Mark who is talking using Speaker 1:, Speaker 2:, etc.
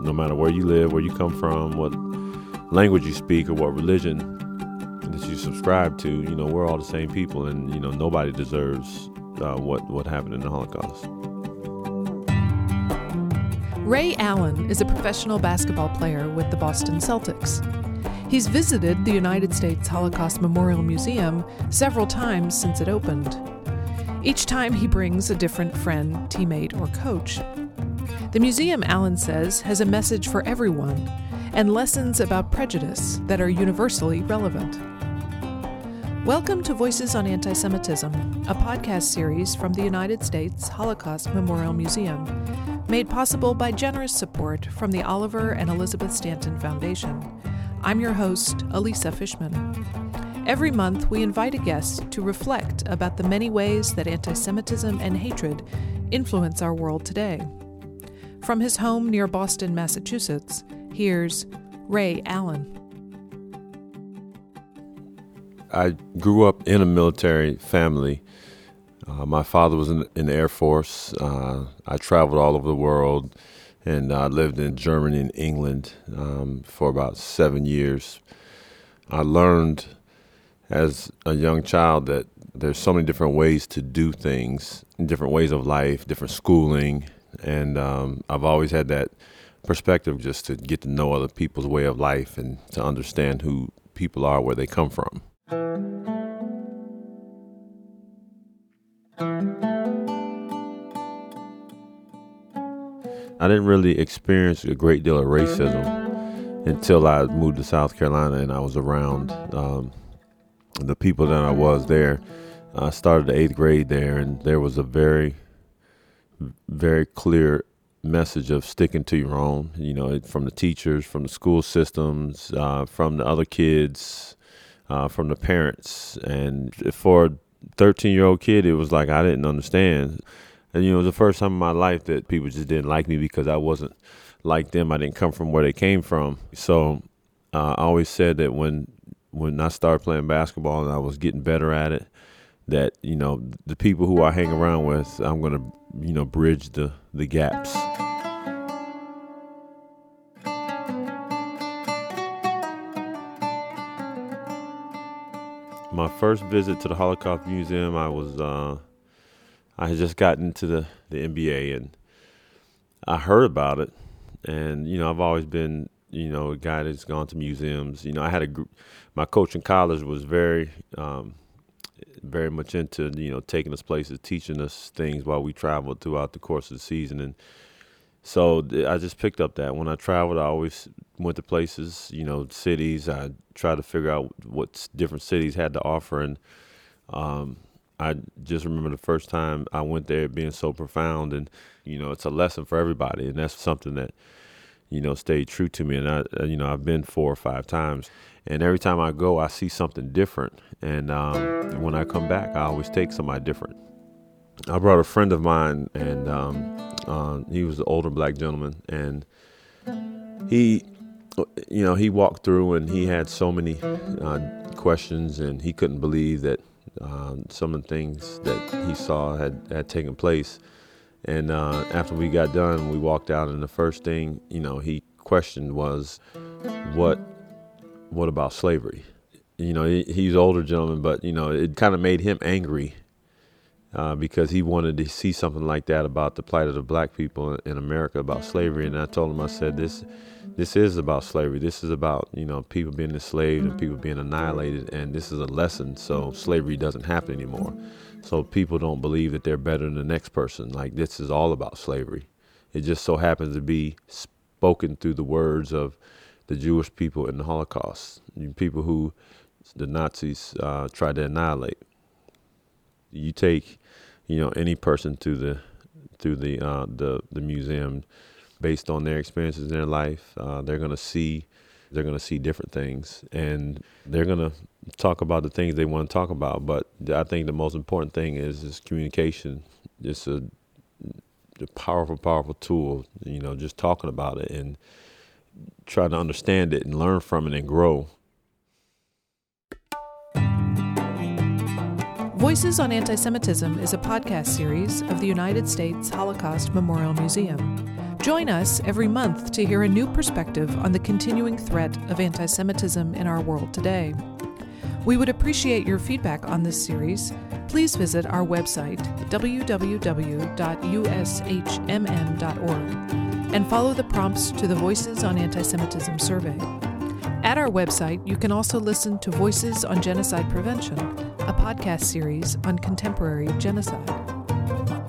Speaker 1: no matter where you live, where you come from, what language you speak, or what religion that you subscribe to, we're all the same people, and, nobody deserves what happened in the Holocaust.
Speaker 2: Ray Allen is a professional basketball player with the Boston Celtics. He's visited the United States Holocaust Memorial Museum several times since it opened. Each time he brings a different friend, teammate, or coach. The museum, Allen says, has a message for everyone and lessons about prejudice that are universally relevant. Welcome to Voices on Anti-Semitism, a podcast series from the United States Holocaust Memorial Museum, made possible by generous support from the Oliver and Elizabeth Stanton Foundation. I'm your host, Elisa Fishman. Every month, we invite a guest to reflect about the many ways that anti-Semitism and hatred influence our world today. From his home near Boston, Massachusetts, here's Ray Allen.
Speaker 1: I grew up in a military family. My father was in the Air Force. I traveled all over the world, and I lived in Germany and England for about 7 years. I learned as a young child that there's so many different ways to do things, different ways of life, different schooling, and I've always had that perspective just to get to know other people's way of life and to understand who people are, where they come from. I didn't really experience a great deal of racism until I moved to South Carolina and I was around the people that I was there. I started the 8th grade there, and there was a very, very clear message of sticking to your own, from the teachers, from the school systems, from the other kids, from the parents. And for a 13-year-old kid, it was like I didn't understand. And, it was the first time in my life that people just didn't like me because I wasn't like them. I didn't come from where they came from. So I always said that when I started playing basketball and I was getting better at it, that, the people who I hang around with, I'm going to, bridge the gaps. My first visit to the Holocaust Museum, I had just gotten into the NBA, and I heard about it. And, I've always been, a guy that's gone to museums. I had a group. My coach in college was very much into, taking us places, teaching us things while we traveled throughout the course of the season. And so I just picked up that. When I traveled, I always went to places, cities. I tried to figure out what different cities had to offer. And I just remember the first time I went there being so profound. And, it's a lesson for everybody. And that's something that, stayed true to me. And I've been 4 or 5 times. And every time I go, I see something different. And when I come back, I always take somebody different. I brought a friend of mine, and he was an older black gentleman. And he walked through, and he had so many questions, and he couldn't believe that some of the things that he saw had taken place. And after we got done, we walked out, and the first thing, he questioned was, what about slavery? He's an older gentleman, but, it kind of made him angry because he wanted to see something like that about the plight of the black people in America, about slavery. And I told him, I said, this is about slavery. This is about, people being enslaved and people being annihilated. And this is a lesson. So slavery doesn't happen anymore. So people don't believe that they're better than the next person. Like, this is all about slavery. It just so happens to be spoken through the words of the Jewish people in the Holocaust, people who the Nazis tried to annihilate. You take, any person through the museum, based on their experiences in their life, they're going to see different things, and they're going to talk about the things they want to talk about. But I think the most important thing is communication. It's a powerful, powerful tool. Just talking about it and trying to understand it and learn from it and grow.
Speaker 2: Voices on Anti-Semitism is a podcast series of the United States Holocaust Memorial Museum, Join us every month to hear a new perspective on the continuing threat of anti-Semitism in our world today. We would appreciate your feedback on this series. Please visit our website, www.ushmm.org, and follow the prompts to the Voices on Anti-Semitism survey. At our website, you can also listen to Voices on Genocide Prevention, a podcast series on contemporary genocide.